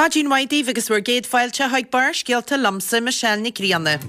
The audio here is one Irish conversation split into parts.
Máidín Waidí agus bhar géad fáilte haag bar scialta lamsa Michelle ní Grianna.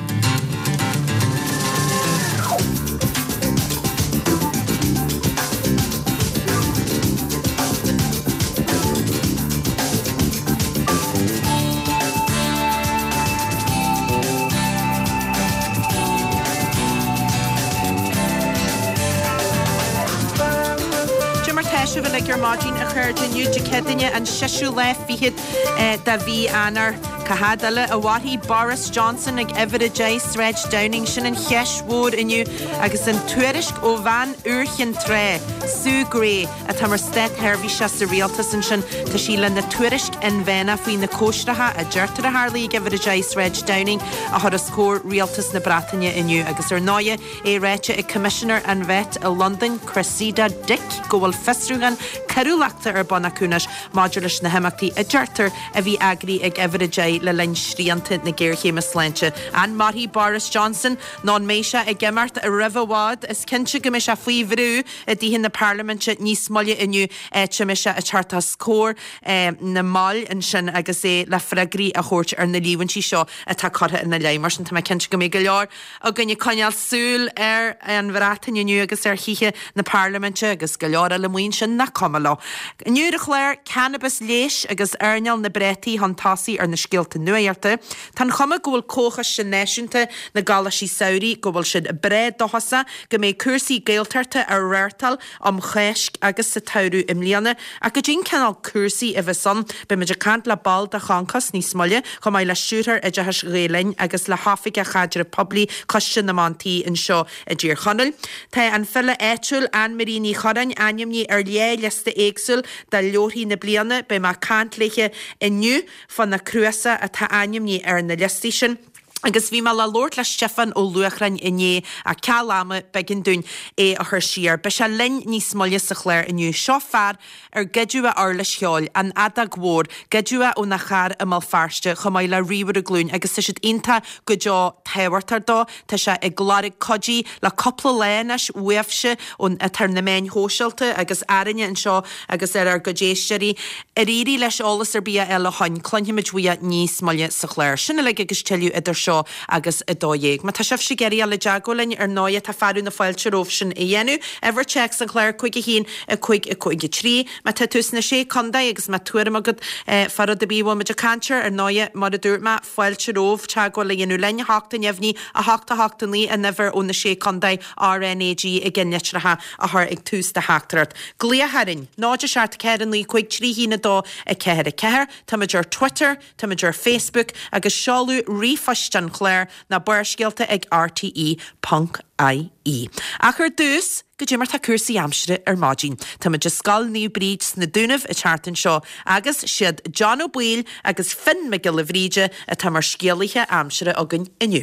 Bhfuil le gur máidín a chuir diniu de cedaine an seisiú le fihiad da bhí anar Cahadala a wathy Boris Johnson ag Everett J. Sred Downing sin an cheismhór iniu agus an tuairisc ó bhain uirchin tre Sue Gray a tamar stead herví se sa rialtas an sin tá sí le na tuairisc in bhéna faoin na cóistratha a deirtar a Harley ag Everett J. Sred Downing a chur a scór rialtas na Bratainne iniu agus ar náia é réite ag Commissioner an vet a London Cressida Dick go bhfuil fesrúgan carúlachta ar bonacúnas máidiris na hemachtaí a deirtar a bhí agri ag Everett J. le lein sríanta na ggéirchéime sláinte. An marthaí Boris Johnson ná méise ag gemart a ribhhád is cinse go meise faoi bhrú a dtíhinn na parlamente níos molle iniu te meise a charta scór na máil an sin agus é le freigraí a chóirt ar na líhantí seo a tá cortha in na lei mar sin tá cinse go mé go leor a gnne coineal súl ar an bhrátain iniu agus ar chiche na parlamente agus go leor a le muoin sin na comala. Iniu a chléir cannabis léis agus airneal na brétaí hantásaí ar na scialta nuairta. Tan chuma go bhfuil cóchas sin náisiúnta na galasí saoirí go bhfuil siad bred dohasa go mé cuasaí gailtarta ar réirtal am cheisc agus sa tairú imlíana a go dín cenál cuasaí a bheith son be meidir cant le bal de chancas níos molle go mé le siútar a dehas rélein agus le hafic a chaidir poblí cossin na mantaí in seo a ddír chonel. Tá an fila éitiúil an marí ní chorain aimní ar lé lesta éagsúil de leorthaí na bliana be má cant leiche inniu fan na cruasa a tá aim ní ar na listí sin. Agus bhí me le Lord le Stefan ó Luachrain inné a ceáama begin dún é a thur siar. Be se linn níos molle sa chléir inniu seo fear ar gidúa ar le seáil an adag mhór gidúa ó na char a mal farste chomáid le riomhar a glún agus is siad inta go deá tehairtar dó tá se ag glárig codí le coppla léanas uamhse ón a tar na main hóisialta agus airine an seo agus ar go déisteí a rií leis álas ar bia eile hain cloinimiid bhuia níos molle sa chléir. Sinna le agus teú idir seo agus i dóéig. Ma tá sef sé geirí le deagolainn ar náia tá farú na fáilte róh sin i dhéanú, ever check san chléir chuig a hín a chuig trí, ma tá tús na sé conda agus ma tuair agad farad a bíhil me de cantir ar náia mar a dúrma fáilte róh teagola dhéanú lenne háta nefhní a háta lí a never ó na sé conda RNAG i gginneitratha a th ag tús de hátarart. Glia harin, náidir seart cean lí chuig trí hína dó a ceir a ceir, tá maidir Twitter, tá maidir Facebook agus seáú rífastan chléir na buirscialta ag RTE.ie. A chur dús go dtí mar tá cuasaí amsire ar máidín. Tá muid scal níú bríd na dúnamh a chartan seo agus siad John O'Bwil agus Finn McGillivríide a tá mar scialaithe amsire agan inniu.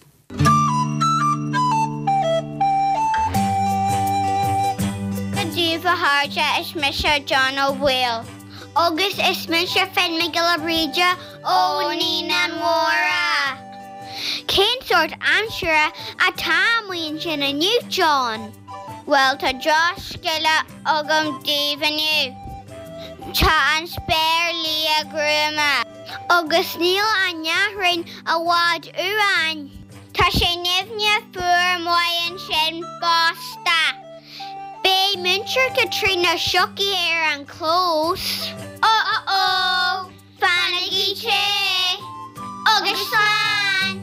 Go háte is Mr. John O'Bwil. Agus is Mr. Finn McGillivríide ó ní an móra. Cén sort amsire a támuoin sin a nniu John? Well, tá Josh sciile agam díomhaniu. Tá an spéir lí a grúma. Agus níl an neathrainn a bhád uain. Tá sé nimhne fuair moin sin básta. Bé mintir go trína sioci ar an clós. Fannaí sé. Agus san.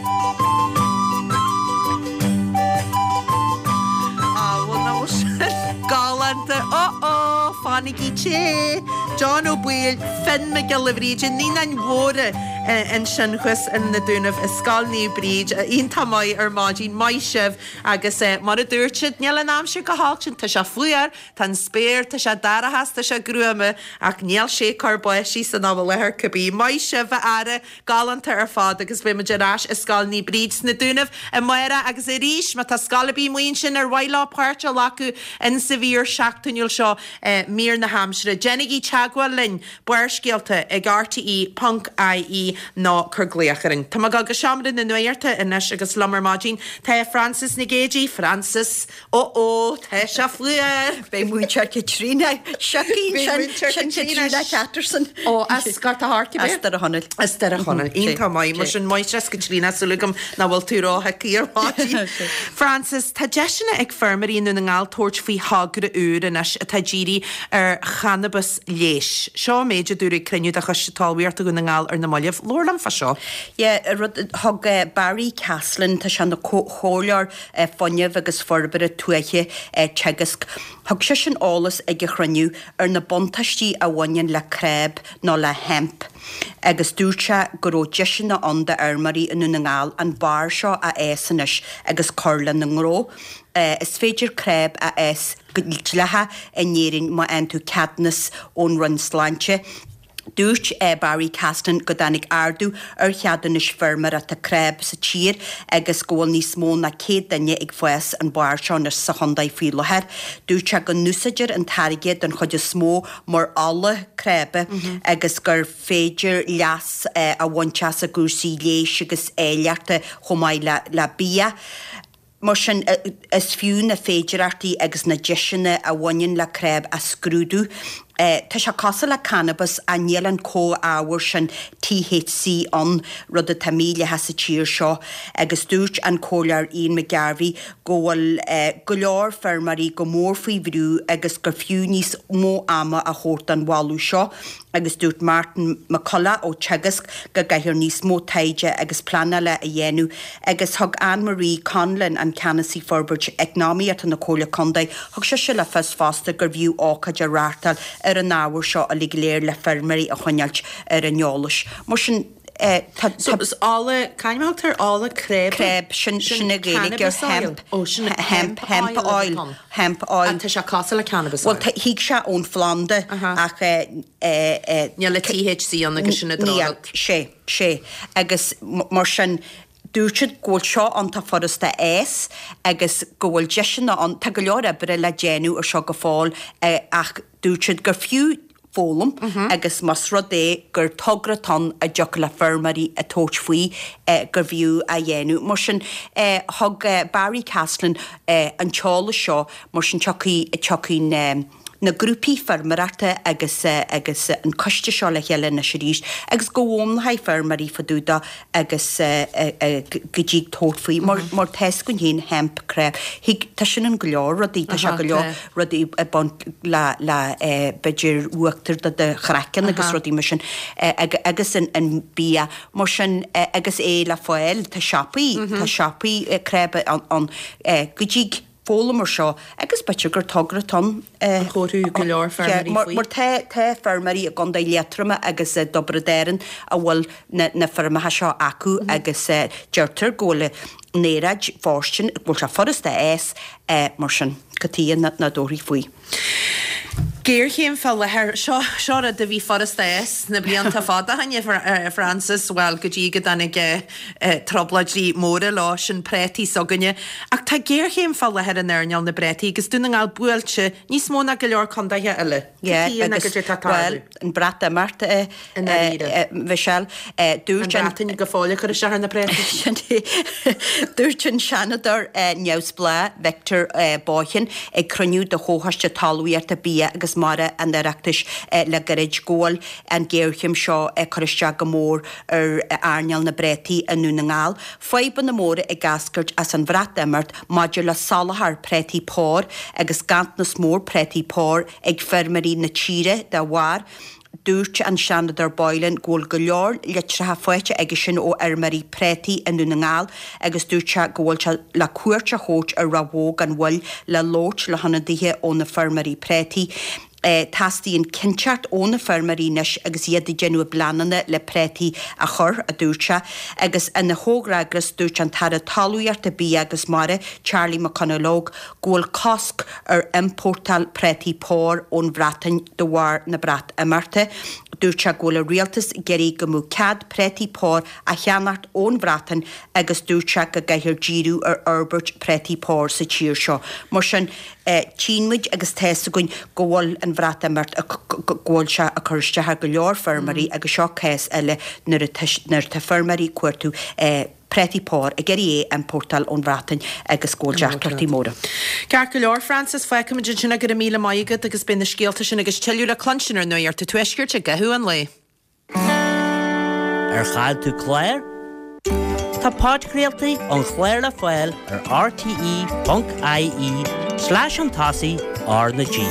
Galanta, fannigí sé. John O'Bwil, Finn McGillivríide, ní an mhóra an sin chus in na dúnamh a scal níú bríd, on tamáid ar máidín mai sibh agus mar a dúirtid níl an amsir go háiltin tá se fuar, tá spéir, tá se darachas, tá se grúama ach níl sé carbuisí san ná lethir cubí. Mai sibh ara galanta ar fád agus bhí maidirráis a scal ní bríd na dúnamh a maira agus i ríis má tá scalabí muoin sin ar bhaile páirt a lacu in sa bhíor seachtainúil seo mír na hamsire. Jenny teag agwa lin, buir scialta ag RTE.ie ná curglaocharin. Tá mag agus seamrin na nuirta inis agus lumar mágin, tá Francis Nigéji, Francis, tá se fluir. Bé mútear Katrina, Katrina Catterson. Ascar a harti be? Astar a honil. Astar a honil. Ein tá mai, mar sin mai tres Katrina sulugam na bhfuil túrá haíar mágin. Francis, tá deisina ag fermarí nú na ngáil tóirt fao hagra úr inis a tá jíri cannabis léis. Seo méidir dúra criniú a chuisitáhíart a go na ngáil na maiamh lorlam fa seo. Thug Barry Caslin tá se na chólear fonneamh agus forbere tuaiche tegasc. Thug se sin álas ag chraniú na bontaistí a bhainean le creb ná le hemp. Agus dúirte goró deisina anda armarí inú na ngáil an bar seo a ésanis agus corla na ngró. Is féidir creb a és go lethe a néirinn má an tú cadnas ón run sláinte. Dúirt Barry Caston go danig ardú cheadanis firmar at a creb sa tír agus ggóil níos mó na cé daine ag fues an bar seán ar sa hondaid fí lehead. Dúirte go núsaidir an tarige don chuide smó mar alle crebe agus gur féidir leas a bhainteas a gúsaí léis agus éileachta chomáid le bia. Mar sin is fiú na féidirartaí agus na deisina a bhaineann le creb a scrúdú. Tá se casa le cannabis a nílan có áhar sin THC an rud a tamíle has sa tíir seo agus dúirt an cólear Ian McGarvey ggóil go leor fermarí go mór faoi bhrú agus gur fiú níos mó ama a chót an bháú seo agus dúirt Martin McCullough ó Tegasc go gaiithir níos mó taide agus planna le a dhéanú agus thug Anne-Marie Conlon an Canasí Forbert eagnáíart an na cóla condaid thug se le fes fásta gur bhiú ácaid a rátal an áhar seo a ligléir le fermarí a chuinealt an neolais. Mar sin is alle caiimáltar alle creb sinna géala hemp oil. Tá se casa le cannabis oil. Well, hiig se ón Flanda ach ní le THC an agus sinna dráil. sé agus mar sin dúirtead ggóil seo an tá forrasta éis agus ggóil deisina an tá go leor ebre le déanú ar seo go fáil ach dúirtead gur fiú fólam agus mas rodé gur togratán a deoch le fermarí a tóit faoi gur bhiú a dhéanú. Mar sin thug Barry Caslin an teála seo mar sin teachín na grúpií fermarata agus an coiste seo le heile na siríist agus go bhóm na fermarí faúda agus go ddíag tótfaí mar teis gon hén hemp creb. Tá sin an goleor rodí tá se go leor rodí le beidir uachtar de chreacin agus rodí mar sin agus an bia mar sin agus le foiil tá siapaí crebe an go ddíag fólamar seo agus beitir gur togratán chóirú go leor fermarí faoi. Mar te fermarí a gandaí letrama agus dobredéirin a bhfuil na fermathe seo acu agus deirtar ggóla néraid fástin bhfuil se forrasta éis mar sin gotííon na dóirí faoi. Géir chéim fel lethir seo a de bhí forrasta éis na blianta fada haine Francis well go dtí go danig trobladí móra lá sin prétí soganne ach tá géir chéim fel lethir an airneall na bretí agus dúna ngáil buailte níos móna go leor condaithe eile. Well an brata marta bheisiil dúirtain go fáile chu se na bretí. Dúirtin seanadar neamhsplá Victor Báchan ag cruniú de chóhaiste talúíart a bí agus mara an deachtas le garid ggóil an ggéirchim seo chuiste go mór ar airneall na bretí a nú na ngáil. Foiban na móra ag gascairt as an bhrat immert maidir le salahar pretí pór agus gant na smór pretí pór ag fermarí na tíre de bhhar. Dúirt an seanadar Boylan ggóil go leor letrathe foiite agus sin ó armarí pretí inú na ngáil agus dúirte ggóilte le cuairte hót a rahóg an bhfuil le lót le hana dithe ó na fermarí pretí. Tastíon cinseart óna fermarínes agus iad genú blanana le pretí a chur a dúirte agus ina hógragus dúirt an tar a talúart a bí agus mara Charlie McConnellóg ggóil cosc ar importal pretí pór ón bhratain do bhhar na brat immerte. dúirte ggóla rialtas geí go mú cad pretí pór a cheannart ón bhratan agus dúirte go gaithir díú ar Albert pretí pór sa tíir seo. Mar sin tímuid agus téasta goin gohil an bhrata mert a ggóil se a chuirtethe go leor fermarí agus seo cés eile nar tá fermarí cuairtú pretí pór a geí an portal ón bhratain agus scóilteachtartí móra. Cear go leor Francis feicimiid sinna go míle maigad agus bin na scéalta sin agus teú le clansinar nuir te tuiscirt a gathú an le. Ar chaid tú Claire? Tá páidcréaltaí an Chléir le Foiil ar rte.ie/an-tasaí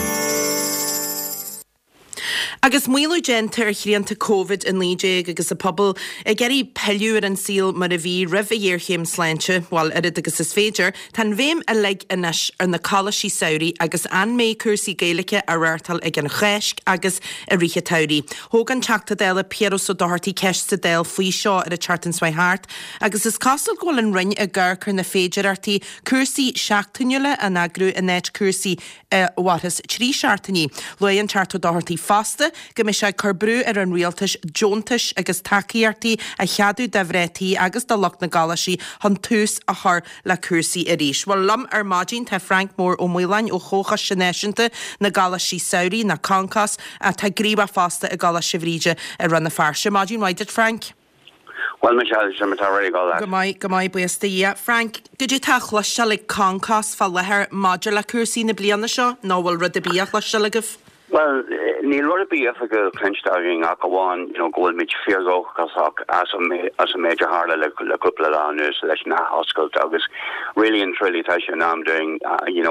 Agus muú gente ar chríanta COVID in líide agus a pobl geirí peúir an síl mar a bhí rih dhéirchéim sláinte bháil irid agus is féidir, tan bhéim a le inis ar na cálaí saoirí agus an mé cuasaí géalacha a réirtal ag an chréisc agus a rithe tairí. Thógan teachta déile Piero so dohartaí ceiste déil faoi seo ar a chartan Swaithart, agus is castal ghil an rinne a ggurchar na féidirartaí cuasaí seachtainile a agrú a net cuasaí wathas trí seachtaní. Lu an charta dohartaí fasta go mé sé carbrú ar an rialtas Jontas agus takeíartaí a cheadú devrétaí agus do loch na galaisí han tús a th le cuasaí a ríis. Bhil lam ar mádín tá Frank Mór ó Mhuileáin ó chóchas sinnéisianta na galaisí saoirí na Cancas a tá gríba fásta a galas sibhríide a ranna farse. Mádín waidid Frank? Well, Michelle, I'm already got that. Gamai buasta Frank, did you take chluiste le Cancas fa lethir maidir le cuasaí na bliana seo? Nó bhfuil rud a bí a chluiste le gibh? Well, níl rud a bí a go clinchtáing ach bháin, gohfuil mid fíorgó gasach as a major hála le cúpla lánús leis na hoscailt agus really and truly tá sé ná doing,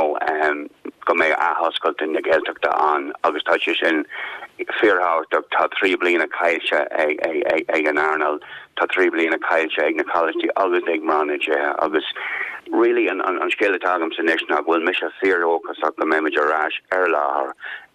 go mé a hoscailt in na Gaeltachta an agus tá sé sin fearhachtach tá 3 bliana caiilte ag an Arnold, tá 3 bliana caiilte ag na collegetí agus ag mránaide agus really an scéile agam sa nisna bhfuil mis a fearóchas ach go méimiid arás ar láthair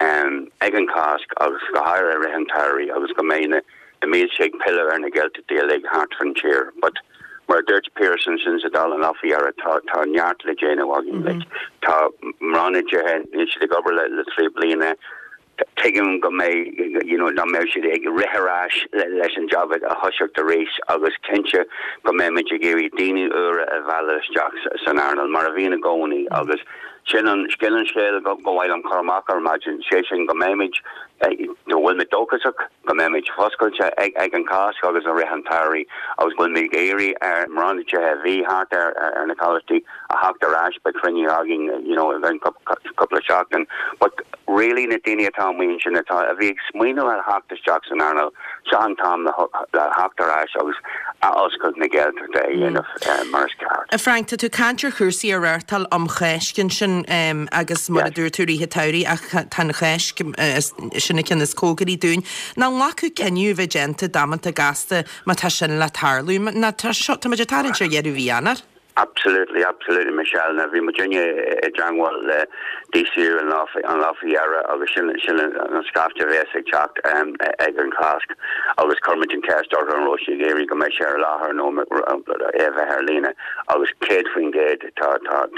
ag an casc agus go háir a rihantáirí agus go méine a míad sé pillar ar na Gaeltachtaí ag hart fan tír, but mar Dirk Pearson sin sa dal an áfiar tá neart le déine wagin le tá mránaide ní si gobar le 3 bliana Tegum go mé na mé si ag riharás leis an job a thoiseach de rééis agus cinse go mé me géirí daine ure a bheileisteach san Arnold mar a bhína gcónaí agus sin an skillan scéil go bhhaid an choramachar imagine sé sin go méimiid do bhfuil me dóchasach go méimiid foscailte ag an cás agus a rihantáirí agus bhfuil mé géirí ar mránaide bhí hart ar na collegetí a haachtarrás be crinne agin an couple of seachtain, but really na daine atá muon sin atá a bhí smuoinú ar haachtarteach san Arnold sean tám le haachtarrás agus a oscailt na Gaeltachta dhéanamh mar ceart. Frank, tú cantar chusaí a réirtal am chréiscin sin agus mar a dúirtúí tairí ach tan chréisc sinna cin is cógarí dún. Ná lacu ceniu bheith genta damanta gasta má tá sin le tarlú na tá maidir tarann sé dhéadú bhí anar? Absolutely, Michelle. Na bhí Virginia Drangwell DCU an Lafayette agus sin an scafte bheith ag teacht ag an casc agus Cormatin Cast or an Roshi géirí go mé sé láthair nó Eva Herlina agus céad faoin géad tá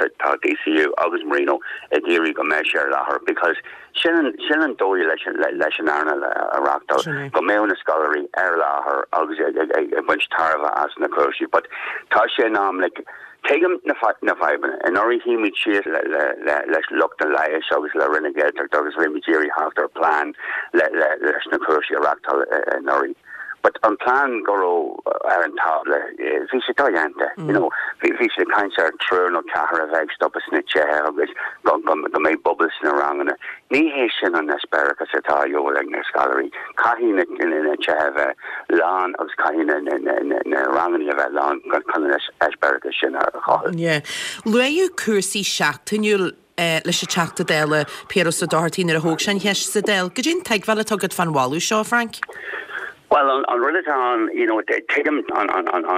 DCU agus Marino ag géirí go mé sé láthair because sin an dói leis an Arnold a rachtal go mé na scoláí ar láthair agus ag bunch tarfa as na cruisi, but tá sé nám Tegum na faiban an orí híimiid siad leis lucht an leiis agus le rinne Gaeltacht agus bhí géirí hátar plán leis na cuasaí a rachtal an orí. But an plan go ar an table hí sé dáanta, hí sé kaint ar trún ó cehar a bheith stop a snitse agus go mé bubbles na rangana. Ní hé sin an asparagus atá jóil ag na scalaí. Caihín in cheheh lán agus caihín na rangana a bheith lán gan asparagus sin ar a cháil. Yeah. Luéú cuasaí seachtainúil leis sé teachta déile Piero so dohartaí ar a thóg sin heis sa déil. Go dtíon teagmhile tugad fan bháilú seo, Frank? Well, on Rillaton, they take him on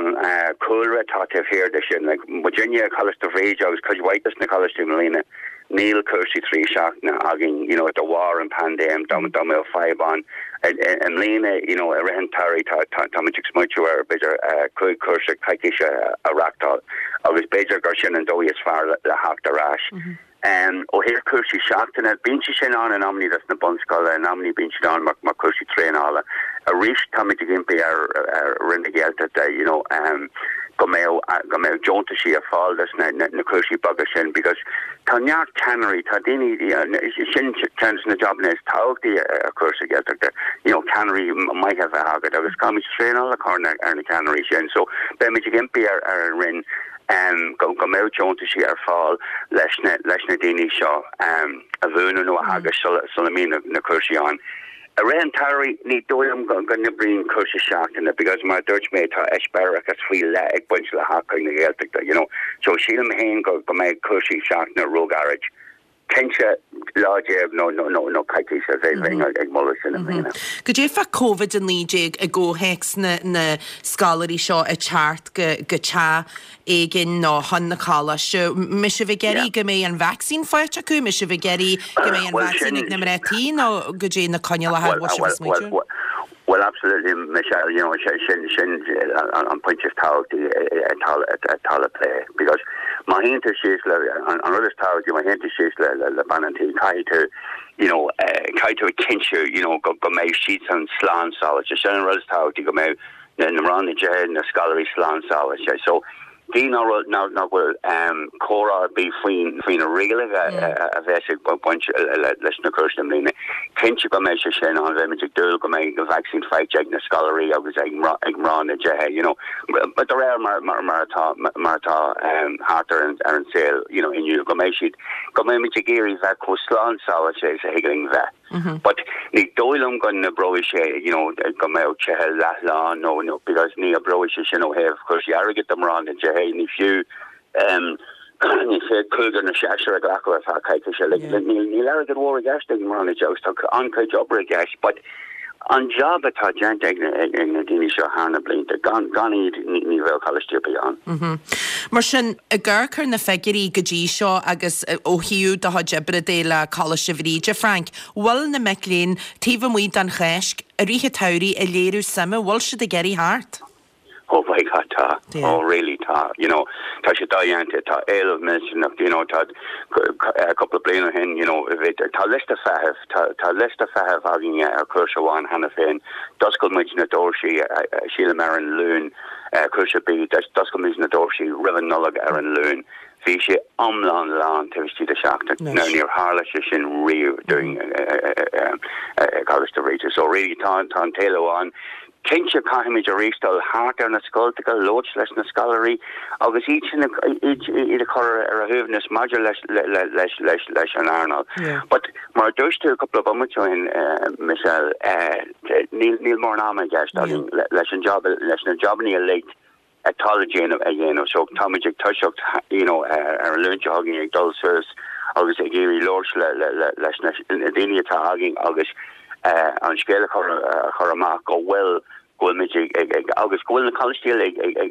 Coolra Tatif here, like Virginia College of Rage, I was because white na College of Melina, Neil Kersey 3 shock na agin, at the war and pandem, Domino 5 on, and Lena, a rehentari, Tomachik Smuchuar, Bejar, Kurshik, Kaikisha, a Raktal, I was Bejar Gershin and Doi as far the Hack the Rash. ó hir cursi seachtain a binti sin an an amni das na bonskala an amni binti an mar cursi trein-ala a rish tamid gimpi rinne gelta you know go meo jonta si a fall das na cursi bugger sin because tá neart cannery tá dini sin chance na job nes tauti a cursi gelta you know cannery might have a hagad agus kami trein-ala corner na cannery sin so be mi gimpi rin go meo jonta si fall leis na dini seo a bhúna no hagas Salamine na cursi an a ran tari ni doim gonna bring cursi seachtain because my Dutch mate tá eisbeach as fui le ag bunch le haka na Gaeltachta you know so sílam hain go mé cursi seachtain a road garage Kense láéb no caiici sé bhéing ag mollas in amína. Go dé fa COVID an líéig a ggóhéics na scalarí seo a teart go te éigen ná han na cála seo mi se bh geirí go mé an vaccín fáilte acu mi se bh geirí go mé an vaccín ag na rétí nó go dé na coine le Well, absolutely, Michelle. You know, sin on point of talty a tala play because my hinter she's on other talty. My hinter she's le bananti kai to you know kai to a kinchu. You know, go make sheets and slan salad. Just general talty go make na ran the jen na scholarly slan salad. So. Dí now will Cora be fine a real a basic bunch leis na curse mlína. Kense go meisi sin an bheith dul go mé vaccine fight ag na scholarly agus ag rán a je you know but there are martá harter and sale you know in you go meisi go mé géri bheith coslán sála sé a higgling bheith. But ní dóilm gon na bro sé you know go mé chehe lá no because ní a bro sin ó hef course get them rán a je ni few ni sé kuger na shasher a glako a caiice se ni le go war gasting mar an just an kai job gas but an job atá gent ag na dini seo hána blinta gan ní bhfuil choistepa an. Mar sin a ggurchar na figurí go dtí seo agus ó hiú de jebre déile choiste bhríide Frank bhil na melín tíh muid an cheisc a ríthe tairí a léirú sama bhil se de geirí hart. Oh my God, oh really you know, ta she diante ta of mention of you know ta a couple of blame hin you know ta list of fahev having a crucial one Hannah Finn Duskull mention a dorshi Sheila Marin Loon crucial be Duskull mention a dorshi Riven Nullag Aaron Loon fi she lan to the shaft now near Harlash in Rio doing college to reach so really tan Taylor on Kense caiimiid a réistal hart ar na scoilteach loach leis na scalarí agus each chur ar a thuhnas maidir leis an Arnold. But mar dúirte a couple of in Michelle níl mór ná a gceist leis an jobní a leit atologéin a dhéanamh so táimeid ag tuiseocht you know ar an lúnte hagging ag dul suas agus ag géirí loach leis na daine atá hagging agus an scéile chur amach go bhfuil agus gohfuil na choistíil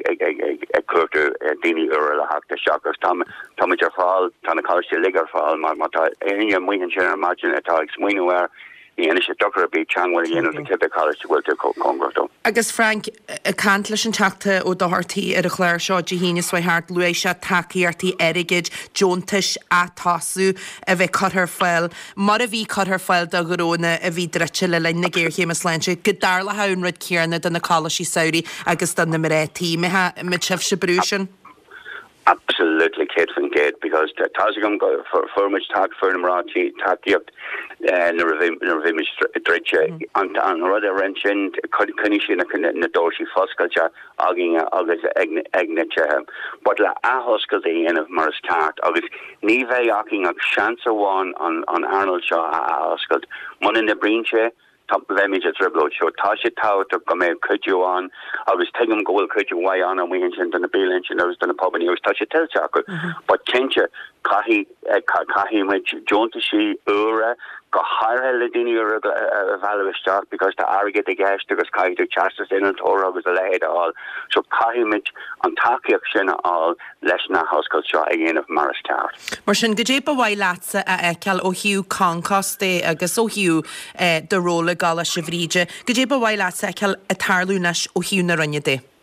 ag cuairú daoine uair le heachta seachas táid ar fáil tá na choistíil lig ar fáil mar tá aine muoin sin imagine atá ag smuoinehar í ana sé dochar a bí teanghfuil dhéanamh an tip college bhfuil tú congrátó. Agus Frank a cant leis an teachta ó dothartaí ar a chléir seo de híine swaithart luéise takeíartaí airigid Jontas a tasú a bheith chuthar fáil mar a bhí chuthar fáil do goróna a bhí dreite le lein na ggéirchémas leinte go darla hain rud cearna den na cálaí saoirí agus den na marétí me sibh se brúsin. Absolutely, Kate van Gate, because Tazigum go for much talk for them rati takiup na revimish driche on rather wrenching condition na dorshi foskalcha aging agus egneche but la a hoskal the end of Morris Tart agus nive yaking a chance one on Arnold Shaw a hoskal one in the brinche top of image at dribble show Tasha Tower to come out could you on I was taking goal could you way on and we mentioned on the bill engine I was done a pub and he was Tasha tell chocolate but Kencha Kahi which John to she Ura go higher Ladini or a value stock because the arrogant the gas because Kahi to Chastis in and Torah was a lead all so Kahi which on Taki action all Leshna house culture again of Morris Tower. Marsin Gajepa Wailatsa Ekel o Hugh Concoste agus o Hugh the roller gala shivríide Gajepa Wailatsa Ekel a tarlunash o Hugh na runne de.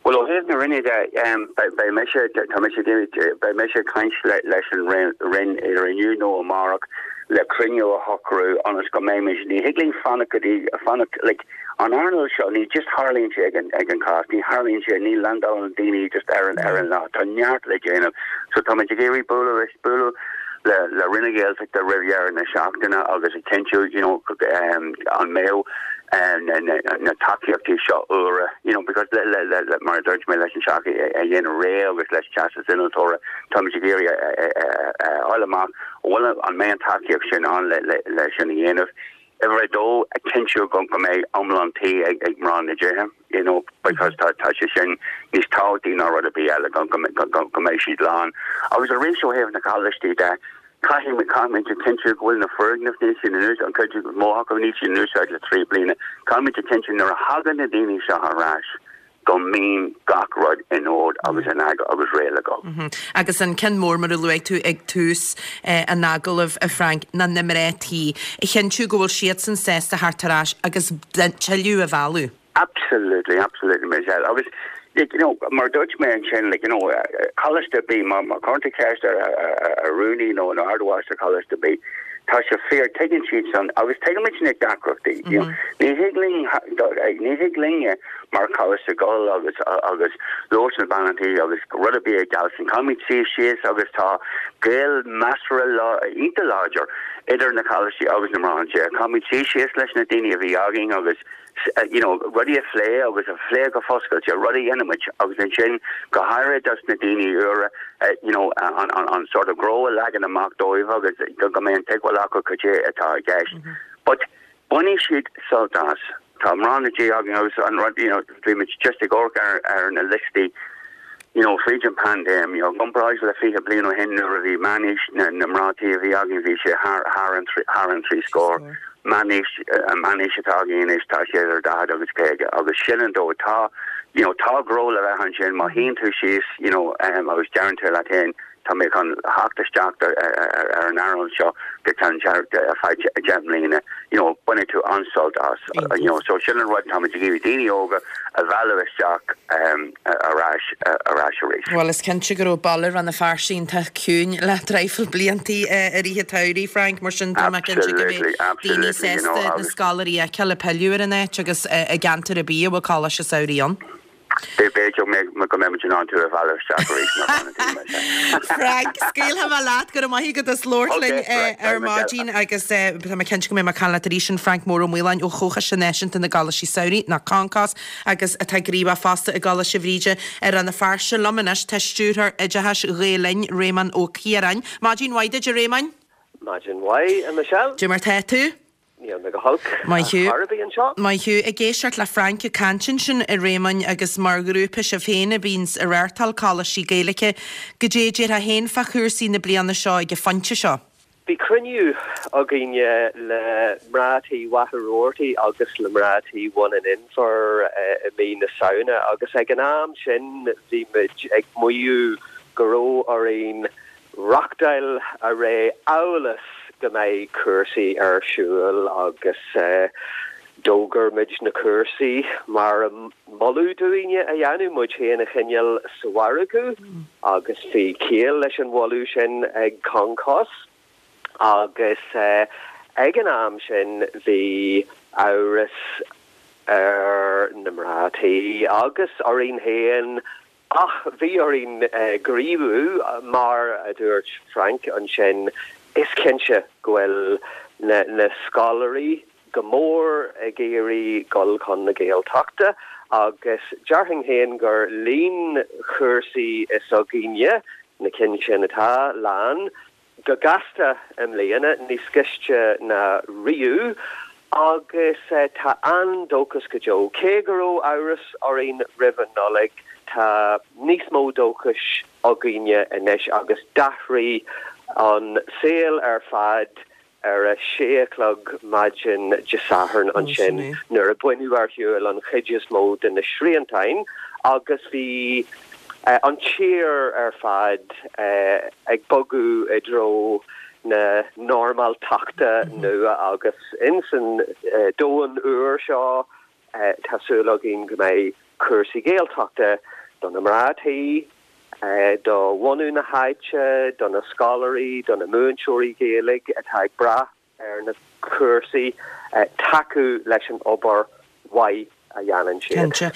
Well, I have rinne by measure kaint lesson ren you know Mark le crinio hokru on us go mamish ni higgling fanic like on Arnold show ni just Harleen again cast ni Harleen ni Landau and Dini just Aaron not on yard like so Tomagiri Bulo la Renegade like the Riviera and the Shockdana August Kenchu on Mayo and Taki of T shot or because let my Dutch my lesson shock again rail with less chances in the Torah Tomagiri Olamark on main Taki of Shin on lesson again of every do attention going to me Tea Ron the because Tashin is taught in order to be elegant lawn. I was a ratio having a college that Cutting comment attention going the Fergus Nation news and could you Mohawk of Nation news out of 3 blina comment attention there a Hagan a Dini Shaharash go mean Gackrod in Ord I was an I was real ago. Agus an Ken Moore mar luig tú ag tús a nagel of Frank na nimmereti. I ken tú go sheets and says to Hartarash agus tell you a value. Absolutely, Michelle. I was my Dutch man, college to be, my country cast a Rooney, and Ardwash, college to be. Tasha Fair taking sheets on. I was taking mention at Dakrofty. Ni higgling, Mark Hollis, the goal of his Lotion Banity, of his Rudderby, Galson, Commie See Sheets, of his Ta, Gail, Master, Eat the Lodger, Eder in the college, I was in Ron Chair, Commie See Sheets, Lesson Dini of Yogging, of his. Ruddy a flay, I was a flay go foscal, Ruddy Enimich, I was in Chin, Gahara, Dustin Dini, on sort of grow a lag in a mock doive, I was going to take what I could at our gash. But bunny sheet saltas, Tom Ron the J. I was on, pretty much just a gork are in a listy, Fijian Pandem, Gumprise with a fee of Blino Henry, the Manish, Namrati, the Agin, Har and 3 score. Manish Atagi is Tasha Dad of his keg of the Shilling do ta grow la hanchin Mahin to she's I was guaranteed that in to make on half the stock or an arrow show the can fight gently when it to unsult us so Shilling what Thomas to give Dini over a valorous shock a rash race. Well is ken go baller on the far sin ta cún le dreifel blianti a ri tauri Frank Martin absolutely Dini says the scholarly a kelle pelluer in it agus a ganter a bia will call us a Saudi on. They make a mention on to a valor separation. Frank, scale have a lot. Got a mahi got a slortling margin. I guess I'm a kench me makala tradition Frank Moore and Whelan o chocha sheneshent in the Galashi Saudi na Concas. I guess a tagriba fasta a Galashi Vrija an the farsha luminash testuher ejahash reelin Raymond o Kieran. Margin why did you Raymond? Margin why and Michelle? Jimmer Tetu? My Hugh a géisiart le Frank Canchin sin a Raymond agus mar grúpa se féine bíns a rartal calaí géalacha go déidir a héin fa chuirsí na blianana seo ag fante seo. Bhí cruniú a gine le mráthaí watharóirtaí agus le mráthaí one in for mí na sauna agus ag an am sin bhí muid ag muú goró ar ein rockdail a ré aulas go mé cursaí ar siúil agus dógur mid na cursaí mar molú dúine a dhéanú muid héana a chineal sawaragu agus fi céal leis an bhú sin ag Concos agus ag an am sin bhí áras ar na mráthaí agus ar on héan bhí ar on gríomhú mar a dúirt Frank an sin is kense gwel na scholarly gomor a géirí gol con na géal takta agus jarhing hen gur lean chursi is oginje na kense natá lan gagasta leana ní skiste na riú agus tá an dokas go jo kegaro áras orin riven noleg tá nísmó dokas oginje inis agus dahri on sale ar fad ar a séclog majin jasahern an sin nuair a buinú ar hiúil an chidius mód in na Sriantain agus bhí an cheer ar fad ag bogu I dro na normal takta nua agus insan dóan uair seo tasúlagin go mé cursaí géalteachta don na mrátaí do bhhaú na haite don na scalarí don na múnseirí géalaigh atá ag brath ar na cursaí takeú leis an obair wai a dhéanann siad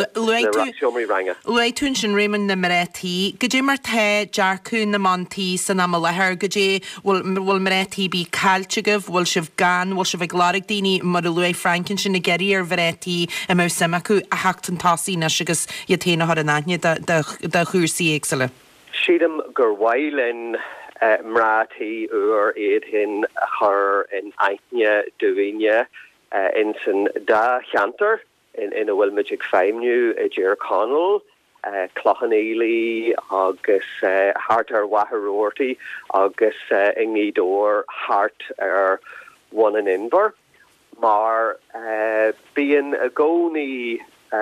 na ranga. Luitún sin réman na marétí, go dé mar the dearcún na mantí san am lethir go dé bhfuil marétí bí caiiltegah, bhfuil sibh gan, bhfuil sibh gláric daoine mar a Luai Franken sin na geirí ar bhrétí a mé samacu a heachtain tasí na agus i téna ar an aithne de chúrsaí éagsile. Siadam gur bhailinn mrátaí uair iad hin chur in aithne duine in san dá cheantar in a bhfuil muidig féimniú i dtír Connell, Clochanélí agus hartar watharóirtaí agus ingnídóir hart ar one an inver. Mar bíon a gcónaí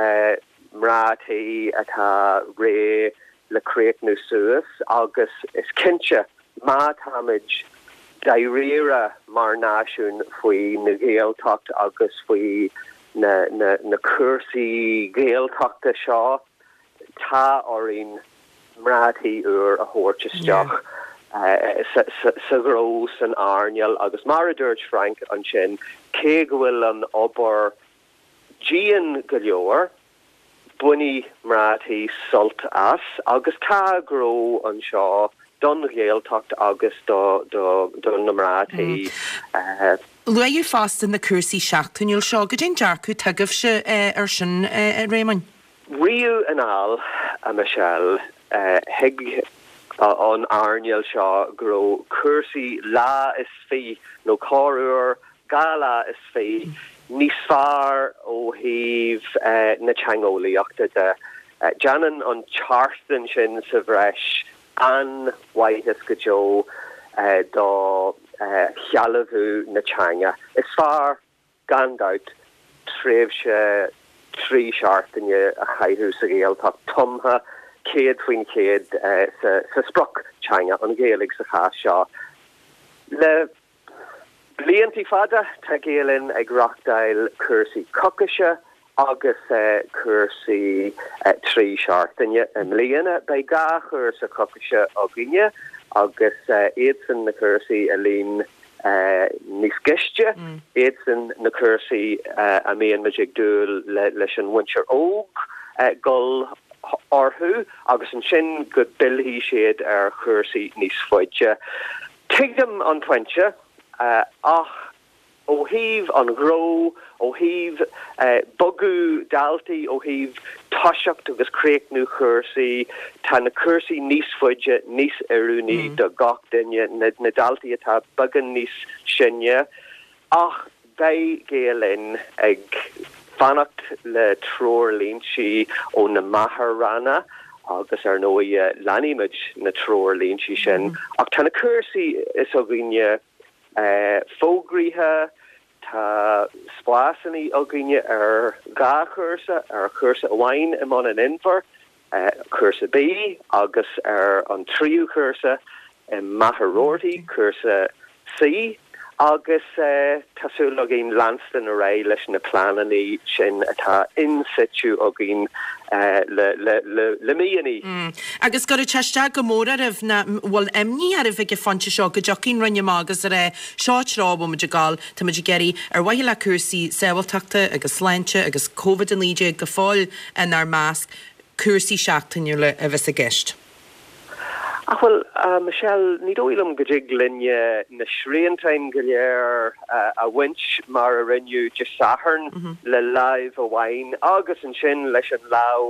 mrátaí atá ré le créicnú suas agus is cinse má táid daíréire mar náisiún faoi na géalteacht agus faoi na cursaí géalteachta seo tá orín mrátaí uair a thuirteteach sa grós an airneal agus mar a dúirt Frank an sin cé go bhfuil an obair díon go leor buí mrátaí sult as agus tá gró an seo don géalteacht agus don na mrátaí. Luú fast in na cursaí seachtainúil seo go dén dearcú tagah se ar sin réman. Riú an all a Michelle hiig an airneal seo gro cursaí lá is fí nó choúir gala is fí níos fearr ó híh na teangolaíochta de Janan an chartan sin sa bhreis an Whitehead go jo do chealamhú na teanga. Is fearr gandáit tréimhse trí seartainne a chaithú sa géalteacht tomtha céad faoin céad sa spruc teanga an géalaigh sa chás seo. Le bliantí fada tá géalann ag rachdail cursaí cocaise agus cursaí trí seartainne an mbliana bei gachar sa cocaise a gine agus iad san na cursaí a lín níos giiste iad san na cursaí a míon muidig dúil leis an winter óg gol orthú agus an sin go bilhí siad ar cursaí níos foiide. Tuigim an pointe ach ó híh an gró ó híh bogu daltaí ó híh táiseacht agus créicnú cursaí tá na cursaí níos foiide níos arúnaí do gach duine na daltaí atá bagan níos sinne ach bei géalinn ag fannacht le tror líntí ó na maitharrana agus ar nói leanimid na tror líntí sin ach tá na cursaí is ó gine fógríthe tá splásanní a gine ar gá cursa ar cursa amháin im an inver cursa B agus ar an tríú cursa maitharóirtaí cursa C agus tasúla gin Lanston a ré leis na plananí sin atá in situ a gin le míanaí. Agus go teiste go mór a rah na bhfuil imní ar a bheith fante seo go deocín rinne agus a ré seoitrá mu de gáil tá muidir geirí ar bhaile le cursaí saoilteachta agus sláinte agus COVID an líide go fáil in ar másc cursaí seachtainúile a bheits a gceist. Well, Michelle, ní dóilm go dig linne na sríontain go léir a winch mar a rinneú de saharn le live a bhain agus an sin leis an lá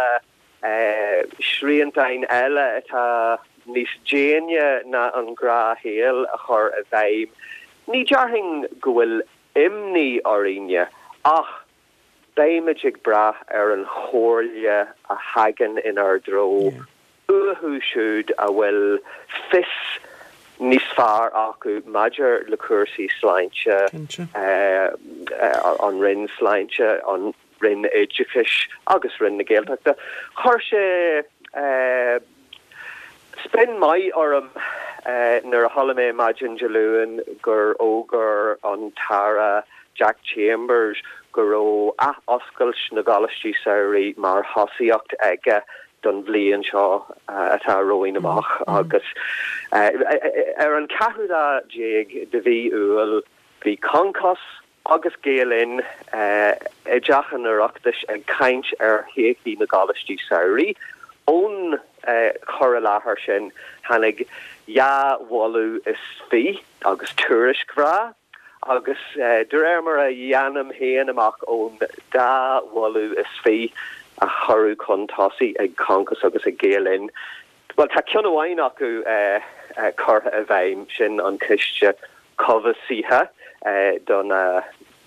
eile sríontain eile atá níos déine na an grá héal a chur a bhaim. Ní dearthing go bhfuil imní oríne ach béimiid brath ar an chóirle a hagan in ar dro. Uahu siúd a bhfuil fis níos fearr acu maidir le cursaí sláinte an rinn sláinte an rinn éideachais agus rinn na géalteachta. Chuir sé spin mai orm nar a thola mé imagine deluúin gur ógur an tara Jack Chambers go oscail na galistí saoirí mar hosíocht aige don bblion seo atá roiin amach agus an ceúda déag de bhí uail bhí concos agus gaalinn deachan arachtas ag caint héicí na galistí saoirí ón chora láthair sin hanig walú is fí agus tuairiscrá agus mar a dhéanam héan amach ón walú is fí a chorú contásaí ag concos agus a gaalinn. Well tá ceann amháin acu chortha a bheim sin an ciste comhasíthe donna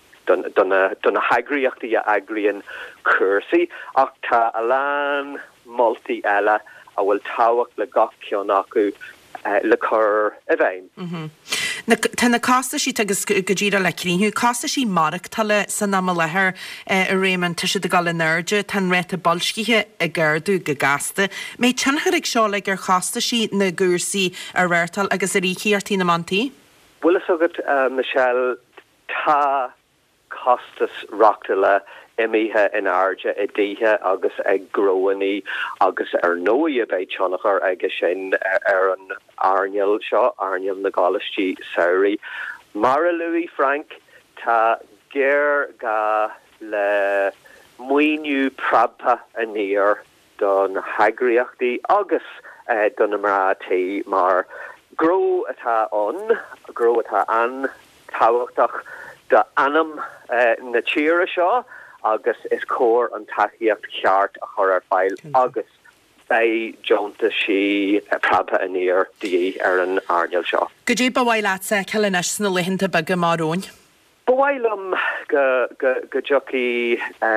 hagriíochtaí a agriíonn cuasaí ach tá a lán moltúltaí eile a bhfuil táhacht le gach ceann acu le chur a bheim. Tá na cásta sí agus go ddíra le críú cásta sí marach tala san am lethir a réman tuise de gal nerde tan réta bolscithe a ggurdú go gasta. Mé teanthar ag seo le gur chásta sí na gúrsaí a réirtal agus a ríchéartí na mantaí? Bhuilas agad Michelle tá costas rochtala imithe in airde I ddíthe agus ag groaní agus nóí a bheith teannachar aige sin an airneal seo airneal na galistí saoirí. Mara Louis Frank tá géir ga le muoinú prabha a níor don hagriíochtaí agus don na mrátaí mar gro atá an táhachtach de anam na tíre seo agus is cór an taíocht cheart a chur ar fáil agus é Johnta si prabha a níor dí ar an airneal seo. Go dé bhhail lása ceannas na lihinnta bag marróin? Bhhailm go joci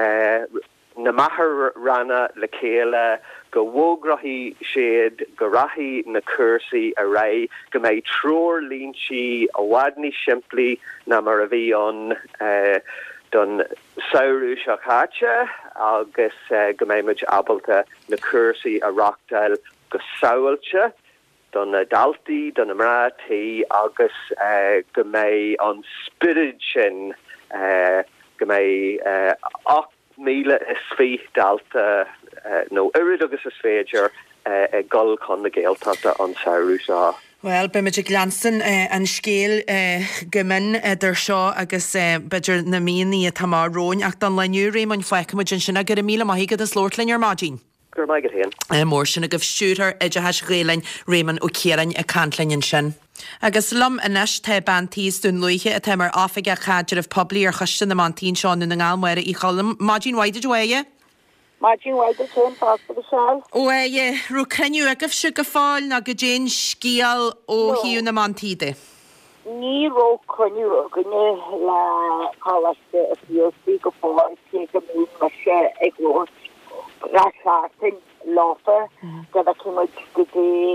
na maithir ranna le céile go bhógrahí siad go rathí na cuasaí a ré go méid tróir líntí a bhhaidní siimplí na mar a bhí an don saoirú seacháte agus go méid abalta na cuasaí a rochtail go saoilte don na daltaí don na mrátaí agus go méid an spirid sin go méid 8 míle is fí dalta nó irid agus is féidir gol chun na géaltachta an saoirú seo. Well, be meidir glansan an scéal gomin idir seo agus beidir na míí a tamá róin ach don leniu réimon feicimiid sinna gur 1,000 maithigad is lóirlainn ar mádín. Gur maigad héan. Mór sinna goh siútar idir heis réalainn réiman ó céarainn a cantlainn sin. Agus lom inis te bantíos dún luiche a te mar áfaige a chaidir of poblí ar chustin na mantín seán na ngáilmuire í cholam. Mádín waide dweie? Mádín waide cén pasta de seáil. Weie, rú creniu agah si go fáil na go dén scíal ó hiú na mantíide. Ní ró creniu aganne le cálaiste a fiosí go fáil té go mí me sé ag rós rasáting láfa go a cimid go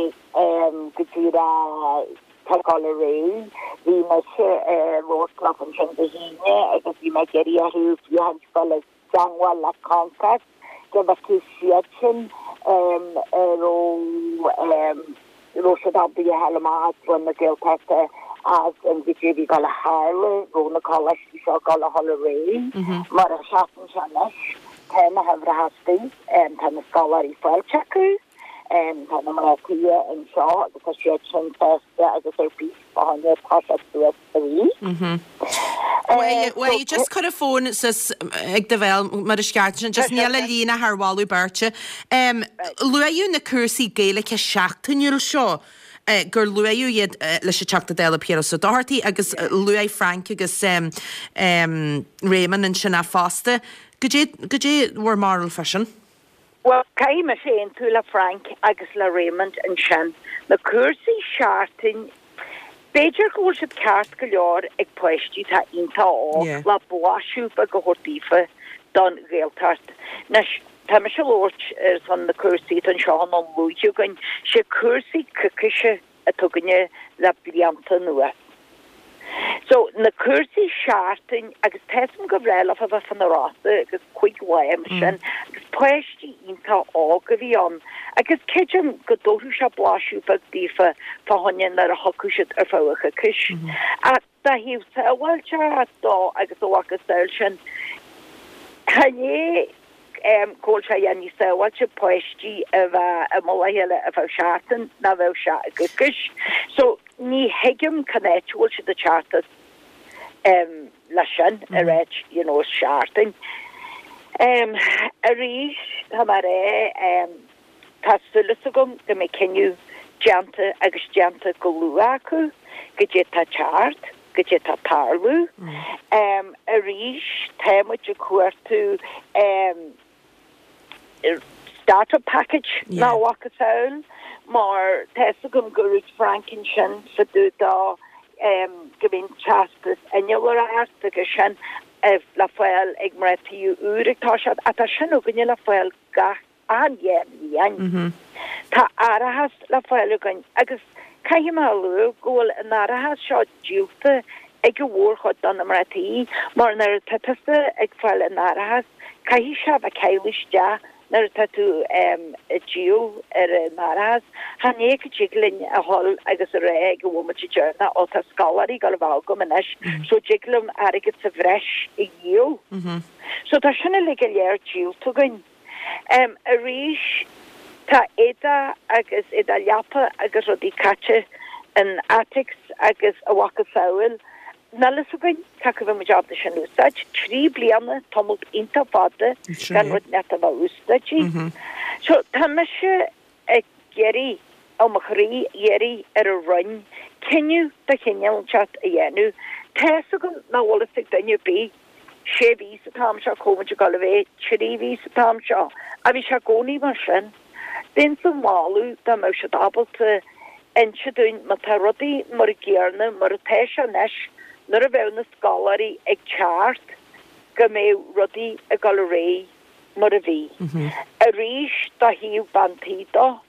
dtíra teáil a ré, hí me sé róslafan sin go híine agus bhí me geirí a hiú fiúhansfol le gangháil le contact go a tú siad sin ró se dabí a heile wan na géaltachta as an vidéí gal a hále ró na cálaistí seo gal a hall a ré mar a seaan se leis téna hefra hasí tá na sálarí fáilteú tá na martíí an seo agus a siad sin feste agus é bí báine táú a rí. Well, just could have phone says ag de bhil mar a sceart just níla lína thháú berte. Luú na cuasaí Gaeilge seachtainúil seo gur luú iad leis teachta déile Piero so dáirtaí agus luú Frank agus réman an sinna fásta. Go dé bhar marl fashion? Well, caiim a sé tú le Frank agus le Raymond an sin na cuasaí seachtain Beidir go se ceart go leor ag poisttí tá ínta á le buáisiúpa go hortífa don réaltart. Tá me se lóirt san na cuasaí an seán an lúiú gan sé cuasaí cuciise a tuganne le blianta nua. So na cuasaí seachtain agus teim go bhréile a bheith fan naráta agus chuig waim sin agus poisttí ínta á go bhí an agus cejum godóú se blaisiú bag dífa fáhain ar a hocuisiid ar fácha cis. A da híh sehil se dá agus óhagus saoil sin. Chané ggóil se dhéanaí sehil se poisttí a bheith a molaile a bheith seaatan na bheith se agus cis. So ní heigim canéitúil se de chartas lei sin a réit seaarting. A rís tá mar Tásúlas agam go mé ceniu deanta agus deanta go luú acu, go dé tá teart, go dé tá tarlú. A rís témuid a cuairtú starter package ná wacha saoil, mar tees agam gurúd Frankin sin sa dúdá go bhín chastas inneolar art agus sin le foiil ag martíú úrigtá se a tá sin ó gonne le foiil gach an Tá arahas le foiilegain agus caiimiú ggóil an arahas seo dúta ag go bhórchod an martíí mar nar tuasta ag foiil an arahas caihí se a ceiliste nar tú dú ar an arahas hané go jigglin a hall agus a ré go bhmuid dearna ó tá scalarí gal bhá go manis so jiglum aige sa bhreis i dhéú. So tá sinna le go léir dú tugain. A rís tá éda agus éda leapa agus rodí caite an attics agus a wacha saoil. Nalas again take of a job the sin ústage, 3 bliana tomult inta fada gan rud net a ústaji. So tá me se ag geri ó machrí yeri ar a run, cinniu da chinneal chat a dhéanú, Tess agam na wallasig danne bí, sé ví a tam se comid galvé, 3 ví a tam se, a vi se goni mar sin. Den som málu da me se dabalte inseún mat rodí mar géarne mar a teise nes, Nur a bheith na scalarí ag teart go mé rudí a gal ré mar a bhí. A rís da híú bantída,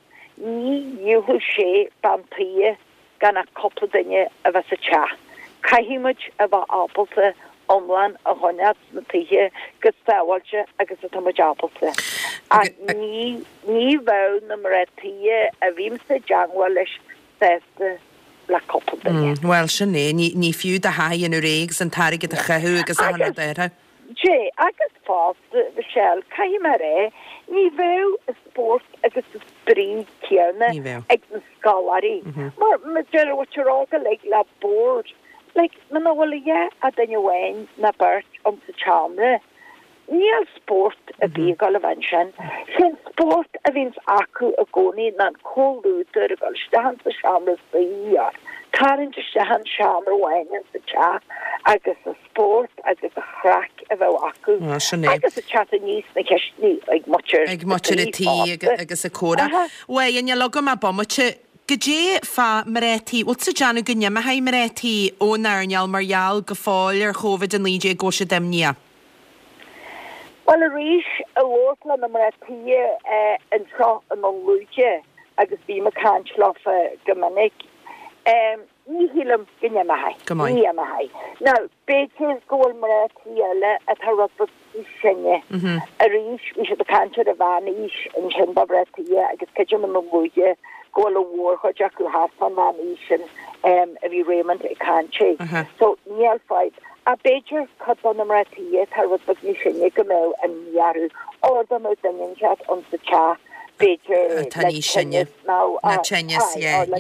ní dúhu sé bantíe gan a coppla daine a bheith sa te. Caihímuid a bheith ábalta omlan a honnead na títhe go stáhailte agus a tamid ábalta. A ní bheith na martíe a bhím sa deanghil leis sésta la koppel. Well sinné ní fiú a hain u réigs an tarig a chahu agus an déire. Jé agus fast Michelle caiimar ré ní bheith a sport agus a sprí cearna ag na scalarí. Mar me dear watrá le board man bhfuil a daine bhhain na burt sa chamre. Níl sport a bí gal a bhain sin. Sin sport a víns acu a gcónaí na cóútar a gal stahan sa chamras bíar. Tarint stahan chamra bhhain sa te agus a sport agus a chrac a bheith acu. Agus a chat a níos na ceisní ag muir. Ag muir a tí agus a córa. Wei, an logam a bommate Gé fa marétí út sa Janu gunne ma ha marétí ó nairneal marall go fáil ar chovid an líide go se demnia. Well a rís a lóla na maratí an tro an lúide agus bí me canlofa gomannic. Ní hílam gunne mahai. Ní mahai. Now, bétir ggóil maratí eile a tá rubba sinnne. A rís vi se a cantir a bhaníis an sin babratí agus cejum an lúide ggóil a bhór chu jaú hasan bhaníis a bhí Raymond i canché. So níl fáid. A Beir cut an amratí tar wat ní sinnne go mé an jaarú ó da mo danin chat on sa cha Beir tanní sinnne na tjennes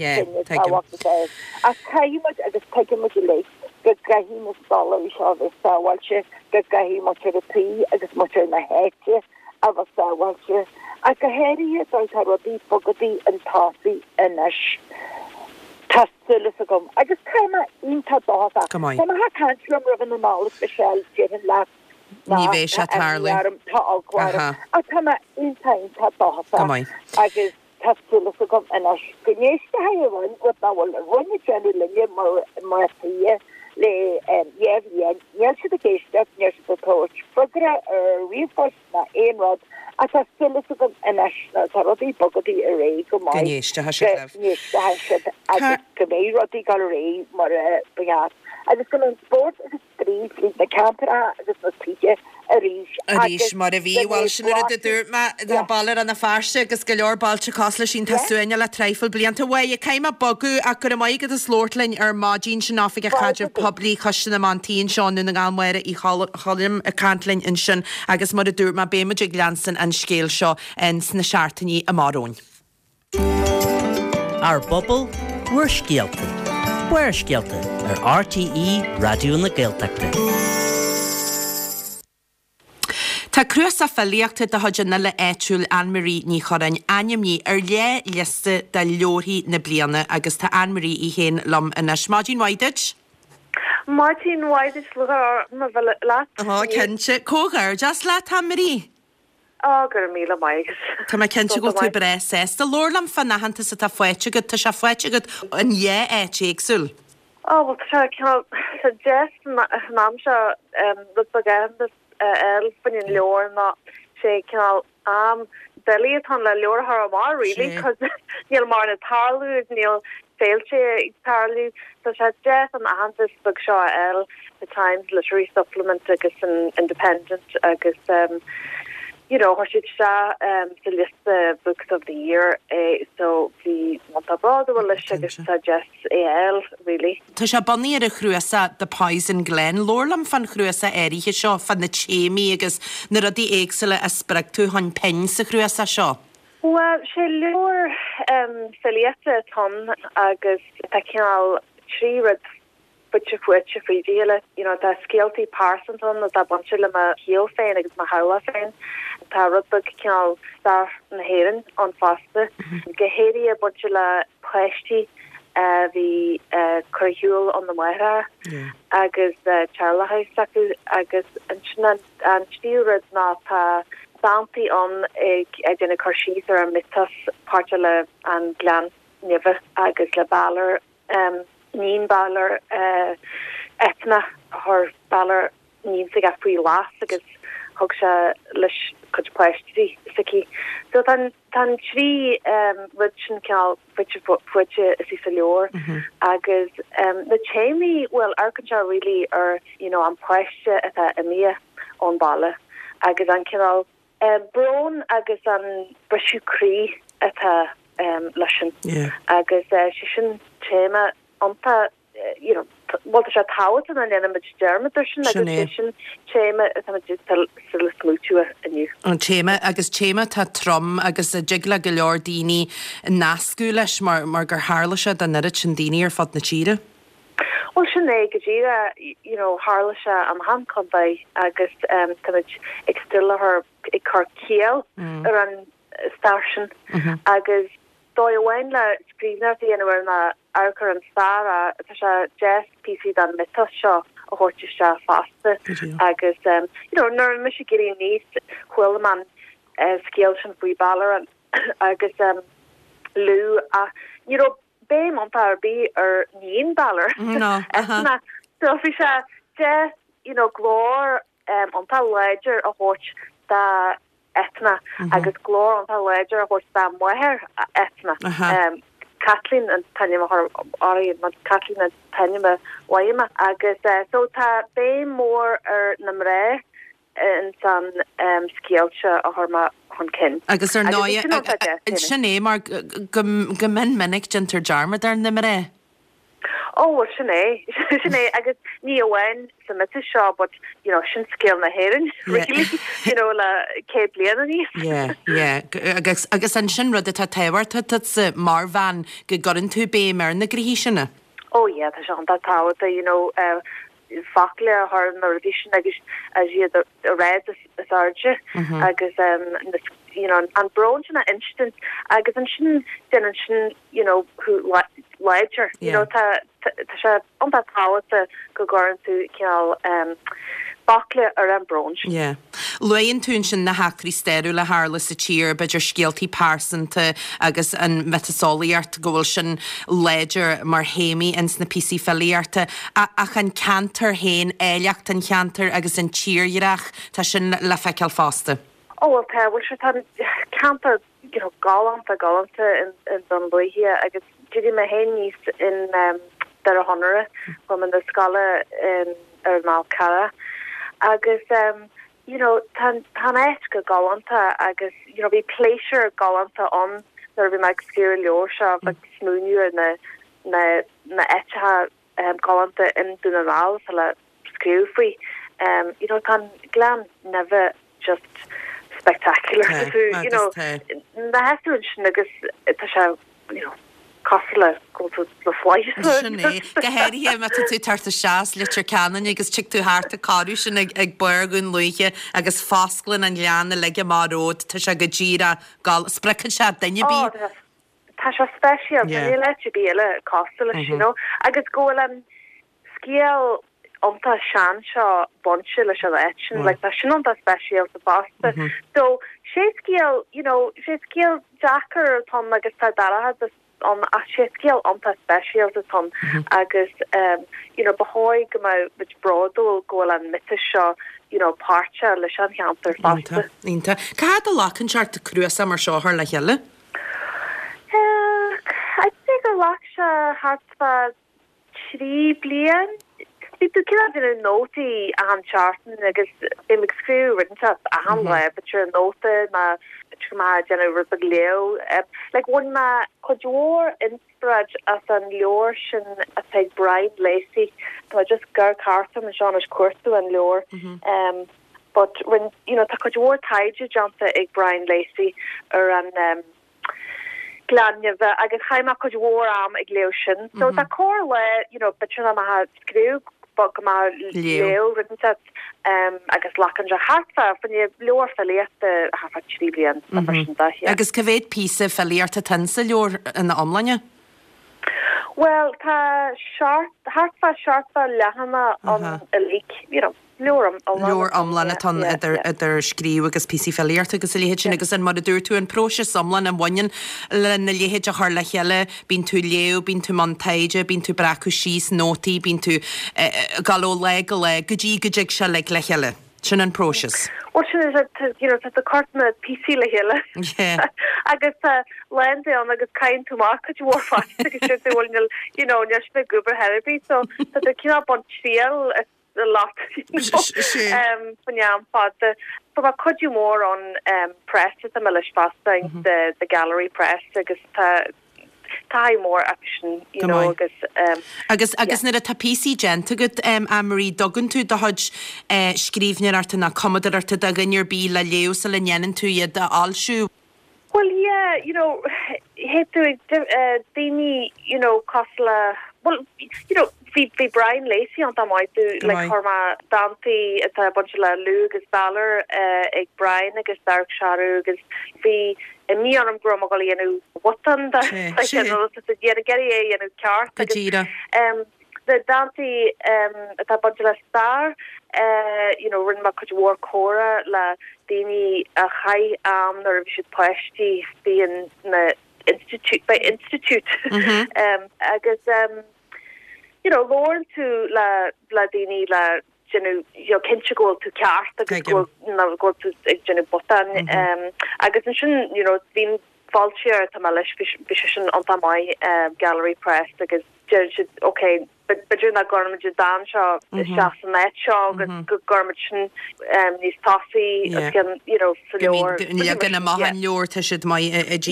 a caiim agus take mu lei go gahí na stall vi se sáwalse go gahí mo a tí agus mo na héte a sáwalse a go héri tar rodí fogadí an tasi inis. Tásúlas agam agus caiime ínta dása. Tá ha canlum rahan an málas Michelle Jehan lá ní bhéh se tarla tá a táime ínta dása agus tásúlas agam inis gonéiste hahain go bhil a bhaine teanú linne martíe le níl si a géiste níir si atóirt fugra ar riomhá na éonrad a tá stilas agam inis tá rodí bogadí a ré go mai Gnéiste ha se agus go mé rodí gal ré mar begat. Agus go an sport agus strí lí na campra agus na tíe Arís mar a bhí bháil sin a dúirt me ballar an na farse agus go leor bailte cosla sin tasúine le treifil blianta bhaid a céime bogu a gur maigad a slórtlainn ar mádín sin áfik a chaidir poblí cossin na mantíín seánú na gámhaire í cholim a cantlainn in sin agus mar a dúirt me béimeid glansan an scéal seo an sna seaartaní a marún. Ar bobbal, weir scialta. Weir scialta ar RTE Radio na Gaeltachta. Tá cruas a filiachta de hodjanna le éitiúil Anne-Marie ní chorain Anne-Marie ar lé liste de leorthaí na bliana agus tá Anne-Marie í hén lom inis. Martin Whiteidge? Martin Whiteidge lugar ma bhfuil leat. Kense, cógar, just leat Anne-Marie? Gur míle maigus. Tá mai kense go tú bre sés. Tá lorlam fannahananta sa tá foiite go tá se foiite go an é éitíagsúil. Well tá se jest mam se rud baganda fan in leor na sé am belly an le leor har mar really cos níl mar na tarlú níl féilte tarlú so se jest an ahantas bug seo the Times literary supplement agus an Independent agus the list the books of the year so the Montabra will list agus suggests AL really. Tá se banní ar a chruasa the Poison Glen lorlam fan chruasa éirithe seo fan na chéimi agus na rudí éagsile a sprag tú hain pen sa chruasa seo. Well, sé leor filiata ton agus tá cinál trí rud butcher fuitse fri díle, tá scialtaí parsanton a bunch le ma heel féin agus ma hawa féin. Tá rudbug cinál star na héan an fasta. Gehéri a bunch le pleisttí the curriculum on the Mara agus Charla saku agus an stíúrad ná tá bounty on gena corshís ar a mitas partile an glan nive agus le baller nín baller etna her baller nín sig a free last agus hog se leis could pleisttí siki. So tan trí rudsin cal fuitse is sa leor agus the chéimi well Arkansas really are an pleiste at a mia on balle agus an kinál brown agus an brisú crí at a lushin agus sin chéma onta wat se tawat an en mit dermatation agus chéma smútu aniu. An chéma agus chéma tá trom agus a jigla go leor daoine nascú leis mar gur hála se den nuid sin daoine ar fad na tíre? Well sinné go ddíra hála se am hanconbai agus ag stilla her ag carcéal ar an starsin agus dóhhain le scríbnartí anhar na arcar an Sara tá se jazz PC dan mitas seo a horte se fasta agus nar mis géirí níos chuilman scéal sin faoi ballar agus lú a bé montar bí ar níon ballar so fi se jazz glór antá ledger a hort da etna agus glór antá ledger a hort da muher etna Kathleen and Tanya Kathleen and Tanya Waima agus so tá bé mór namré in san skielcha a harma hon kin. Agus náia sinné mar gomin minnig gentar jarma dar namré. Oh, sinné agus ní ahain sa mit seo, but sin scéal na héan really le cé bliananí. agus an sin rud atá tahharta sa mar bhean go gorann tú bé mar na grihí sinna. Oh yeah, tá se an tá táhata fakle har na revision agus as a red sarge agus an bron na instant agus an sin den sin who ledger ta an that power to go go to bakle ar an bronch. Yeah. Luin tún sin na hacrí steú le hála sa tír beidir scialtaí pásanta agus an metasóíart gohfuil sin ledger mar héimi ins na PC fellíarta ach an cantar héin éileacht an cheantar agus an tíirreach tá sin le feiceal fásta. Oh, well, se tan cantar galanta in don buhia agus didi me hen níos in dar a honore from in the scala in ar Malcara agus tan go galanta agus vi pleasure galanta on er vi me skeer leorsha but smooju na etha galanta in dunaral la screwfree tan glam never just spectacular na has agus cosla go le flight Gehéir me tú tarta seas litir canan agus tu tú háart a carú sin ag burún luige agus fásclan an leanna leige máród tá se go ddíra gal sprechan se daine bí. Tá se special le bíle cosla agus go an scéal onta sean seo bonse le se etsin le tá sin onta special sa basta so sé scéal Jackar tom agus tá dara on a scéal onta special tom agus behoig go mit brodul go an mit seo pácha le an cheantar fasta. Ínta. Cad a lachan seart a cruúa samar seohar le heile? I think a lach se hartfa 3 blian. Tú ki in noti an charten agus imscrew written up a hanle, but you're noted ma general leo like one ma kojor inspread as an leorshin a peg Brian Lacey, so I just gar cartham and Jean Corso and lore but when ta kojor taiju jumpa ag Brian Lacey or an glanya agus haima kojor am ag leoshin so ta core le but ma ha screw ma leo written set agus lachan harfa fan je leor fallete hafa triblian agus cavéid písa falléirta tansa leor in omlaine? Well tá harfa sharpa lehanna on a leak leor omlanna tan idir scríú agus písa falléirta agus a léhéid sin agus an mar a dúir tú an próse somlan an bhain le na léhéid a chuir le cheile bín tú leo bín tú montaide bín tú bracu síos nótaí bín tú galó le go dí godig se le cheile sin an próses. Well, sin is the cartna PC le hele. Agus lende on agus kain tomak you war fast agus be guber herby so that the kina bon trial a lot but could you more on press at the Milish fasting the gallery press agus tai more action agus na a tapisi gent good Marie dogan tú da hod skrifnir artna commodar arta daganir bí le leo sa le nyennen tú iad a alsú. Well yeah he dini cosla well vi Brian Lacey on that might do like Horma Dante it's a bunch of Lugus Baller ag Brian agus Dark Sharu agus vi mi an gromagoli what on that getty car the Dante it's a bunch of star rin ma could war Cora la dini a high nor vi should pashti be in the institute by institute agus Lord to la dini la kinse go to cart agus go to botan agus sin bhín fáilte tamalish vision on tamai gallery press agus okay but na garment dan shaw net shaw good garment these toffee again gan a mahan leor te sid mai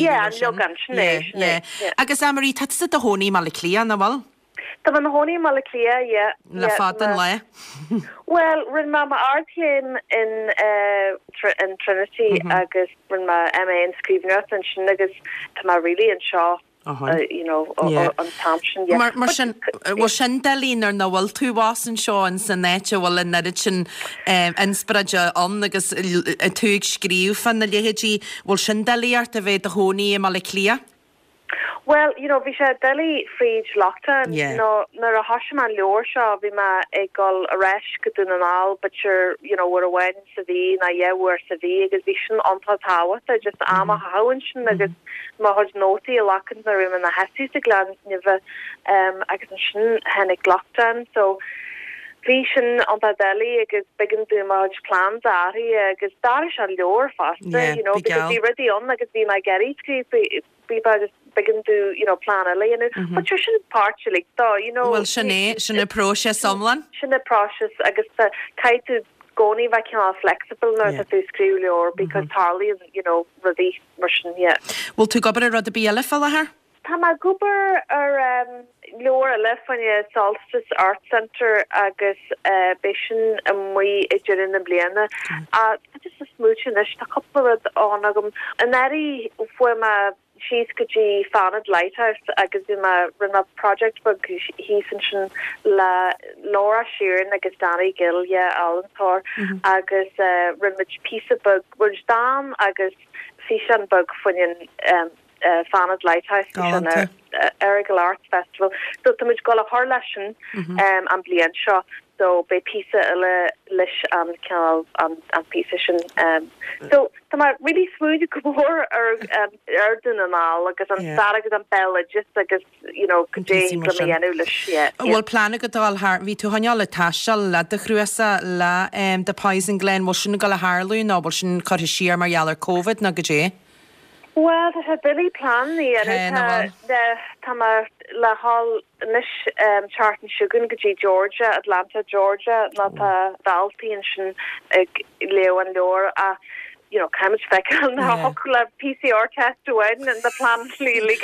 agus Marie tat a honi mal clia na wal Tá van honi mal clia le fadan le well rin ma artien in Trinity agus rin ma MA in Scrivener and sin agus tá ma really in Shaw an Thompson mar sin delínar na bhfuil tú bhásan seo an san néite bhfuil in neidir sin inspraide an agus túig scríú fan na léhéidí bhfuil sin delíart a bheith a hónaí a mal clia? Well, vi sé deli fridge lockdown. Nar a hasman leor seo vi ma egol a resh go dun an al, but we're a wen sa vi na we're sa vi agus vi sin onta tawa just am a hawan sin agus ma hod noti a lockdown na rim na hesi sa glan nive agus sin hennig lockdown so Vision on that deli agus begin to much plans ari agus darish an leor fast because we ready on agus be my Gary be just begin to plan a lay but you shouldn't partially though well sinna process somlan sinna process agus kai to goni va can flexible no that they screw or because Harley is really Russian Well to go a rud be fella her Tá gober leor a lefan Solstice Art Center agus bishin mui in na bliana just a smooch is a couple of on an eri ma she's could founded Lighthouse agus ma run project book he's la Laura Sheeran agus Danny Gill Alan Thor agus run piece of book which dam agus fishan book funin Fanad Lighthouse Errigal Arts Festival so much go a harlation and blian shaw so be pizza lish and position so really smooth gore or Erden and all agus an Sarah an Bella just agus well plan go all har vi to hanjala tashal la de cruasa la the Poison Glen motion go a Harlú no sin cut sheer mar yaller COVID na gajé Well, there's a Billy plan the la hall nish Charlton Sugan Gaji Georgia, Atlanta, Georgia, not Valty and Leo and Laura Cammage Feckle now PCR test to win and the plan league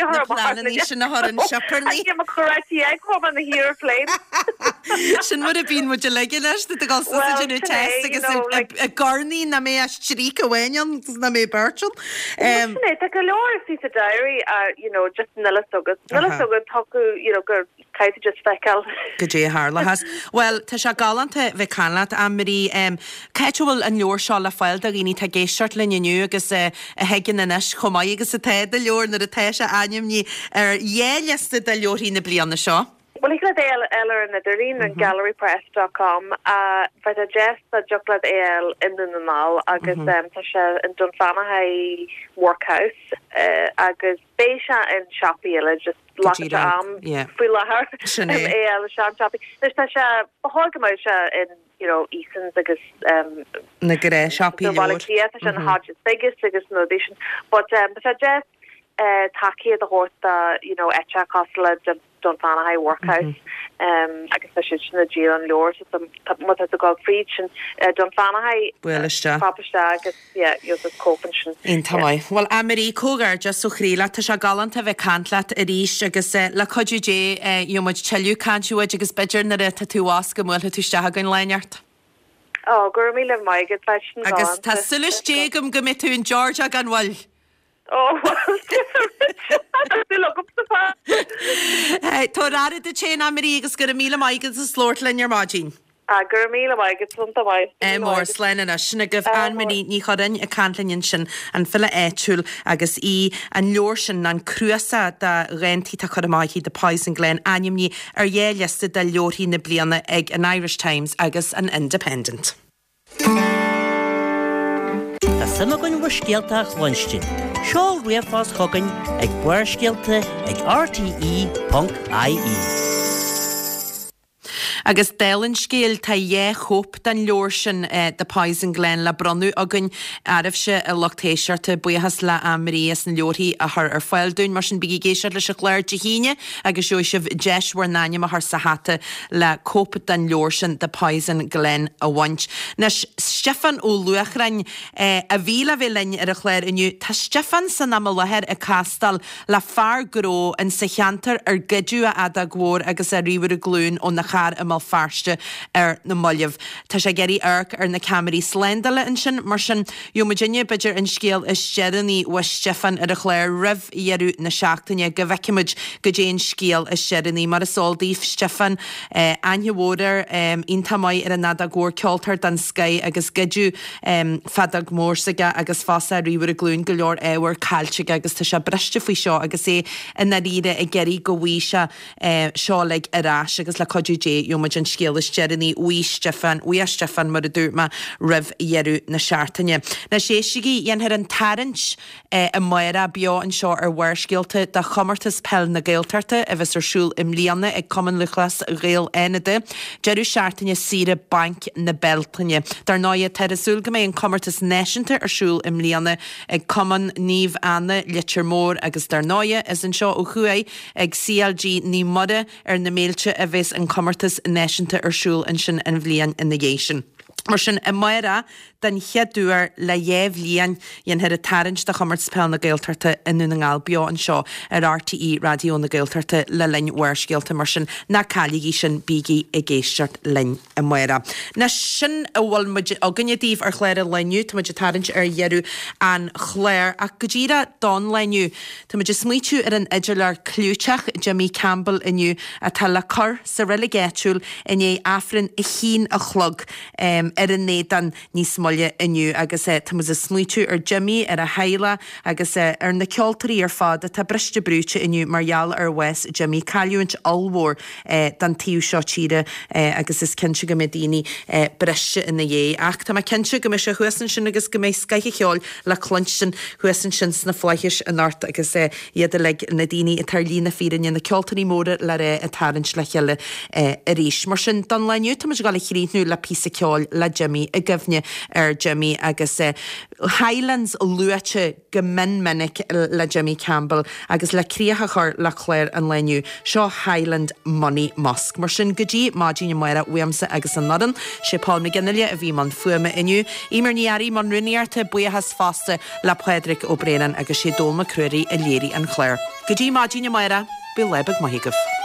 correct egg home on the hero plane. Sin would have been much like it that the gospel test a garney na me Shrika Wenyon na me Birchel. Like a Laura sees a diary just Nilla Sugar Toku go Kaiti just Feckle. Gajay Harla has well Tasha Galante Vicanlat Amri Ketchwell and your Shaw la file the Rini Tage shirtlin you agus a hegin in ish chomai agus a ted the lure na the Tasha Anyum ni yesterday the lure in the bli on the show. Well, he got Eller in the Doreen and gallerypress.com. But a jest that Jucklet AL in the Nal, Agus Tasha in Dunfanahai workhouse, Agus Beisha in Shoppy, just locked arm, Fullaher, AL Sham Shoppy. There's Tasha Bahorgamusha in, Eason's, Agus, Nagare Shoppy, Tasha and Hodges, biggest notation. But a jest, Taki at the horse, Etcha Costla, Dunfanahai workhouse. I guess I should na Jill and Lord what has got Freach and Dunfanahai Papashta agus you're the copension in Tamai. Well Ameri Cogar just so chrila Tasha Galanta ve cantlat Arish agus la Coduje you much tell you can't you agus better na tattoo ask and well to Stahagan Lanyard. Oh Gurmi le my good fashion agus Tasilis Jagum Gumitu in Georgia Ganwal. Oh, look up the far. Hey, Torada the chain Ameri agus got a meal of Michaels a slortle in your margin. Gurmila Michaels on the way. More slen and a shinagov and many Nicodan a cantlin and Phila Echul agus and Lorshan and Cruasa da Renti Takodamahi the Poison Glen Animni are listed the Lori Nibliana egg an Irish Times agus an Independent. Tá samagan bhar scialteach Lunstin. Seol riamhás chugainn ag buair scialte ag rte.ie. Agus Delin scéal tá chop dan Lorshan the Poison Glen la bronu agan arifse a loctéisiirte buchas la Amrías na Leorthaí a thar fáilún mar sin bigi géisiir leis a chléir de híine agus jo sibh deis war náine a thar sahata la cop dan Lorshan the Poison Glen a bhaint. Nes Stefan ó Luachrain a bhíla bhílein ar a chléir inniu tá Stefan san am lehead a castal la far gró an sa cheantar gidú a ada gwór agus a riwer a glún ó na char mal farste na Mullibh. Tá sé geirí arc na Camerí slendale in sin mar sin Virginia bidger in scéal is Jeremy was Stefan ar a chléir rih iarú na seachtaine go bhheicimiid go dé scéal is Jeremy mar a soldíh Stefan anhewóder intamai ar a nada gór ceoltar dan Sky agus gidú fadag mórsaga agus fása riwer a glún go leor éhar cailte agus tá sé breiste faoi seo agus é in na ríide a geirí go bhíse seolaigh arás agus le codú Jomajin scéalas Jeremy Stefan mar a dúrma rih iarú na seachtaine. Na séisigi dhéanthar an tarint a maira bio an seo ar bhhaircéalte de chomartas pell na Gaeltarte a bheits ar siúl im líana ag cuman luchlas réal éanade dearú seachtaine sire bank na Beltaine. Dar náide teirasúil go mé an comartas neisianta ar siúl im líana ag cuman níomh anna litir mór agus dar náide is an seo ó chuaigh ag CLG ní muda ar na méilte a bheits an comartas neisianta ar siúl in sin an bhliain in na géisian. Mar sin I maira den cheadúar le dhéh líon dhéon hir a tarint de chumart spell na Gaeltarta inú na ngáil beo an seo ar RTE radio na Gaeltarta le lein wearscéalta mar sin na cailíí sin bíigi I géisteart lein I maira. Na sin a bhfuil muid a gannedíh ar chléir a leniu tá muid tarint ar dhearú an chléir a go ddíra don leniu tá muid smíitiú ar an idirlear clúteach Jimmy Campbell inniu a tal le cur sa relegéitiúil in é afrin I chin a chlog ar an nédan níos molle inniu agus tá muid smíitiú ar Jimmy ar a heile agus ar na ceoltarí ar fád a tá briste brúte inniu marall ar West Jimmy Caliúint allmhór dan tíú seo tíre agus is cinse go medíní briste ina dhé ach tá cinse go me se chuasan sin agus go méid scaiche cheáil le clonsin chuasan sin sna fleichis an art agus iad le na daoine I tar lína fírin na ceoltarí móra le ré a tarint le cheile a ríis. Mar sin don leniu tá gal chríú le pí ceáil le Jimmy a gofne ar Jimmy agus Highlands luate go minminic le Jimmy Campbell agus le críocha chur le chléir an leniu seo Highland Money Musk. Mar sin godí mádíine muire uamsa agus an nodan sé Paul McGinnilia a bhí man fuama inniu. Ímar níarí man runnearta buchas fásta le Pedric ó Brennan agus sé dóma cruirí a léirí an chléir. Godí mádíine muire bu lebeg maithigah.